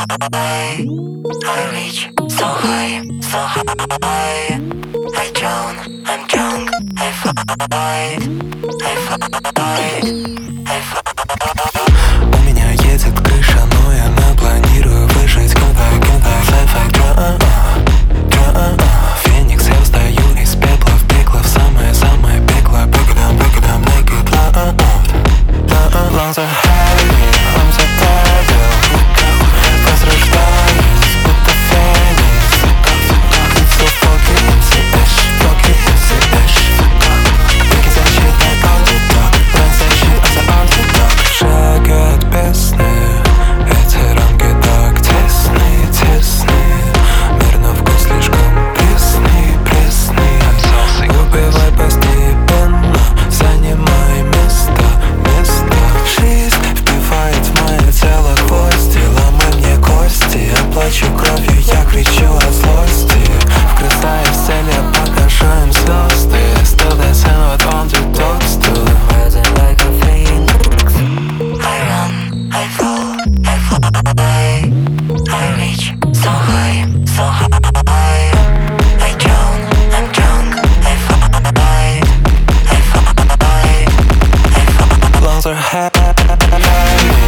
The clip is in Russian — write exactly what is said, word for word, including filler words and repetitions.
high, I reach so high, so high. I drown, I'm drunk, I fight, I fight, I fight. У меня едет крыша, но я напланирую выжить. Куда, куда, sci-fi драма, драма. Феникс, я встаю из пепла в пекло, в самое-самое пекло. Бэкдам, бэкдам, naked loud. Lungs are heavy, I'm so tired. Возрождаюсь, будто феникс. It's so funky, эм си Эш, funky, эм си Эш. Веки защитный антидот, лэн защит, а за антидот. Шагают песни, эти рамки так тесны, тесны. Мир на вкус слишком пресный, пресный. Убивай постепенно, занимай место, место. Жизнь вбивает в мое тело гвозди, ломай мне кости. Я плачу кровью, я кричу от злости. Вгрызаюсь в цель, я покажу им звезды. Still dancing with underdogs too. Rising like a phoenix. I run, I fall, I fly. I reach so high, so high. I drown, I'm drunk, I fight, I fight, I fight. Lungs are heavy.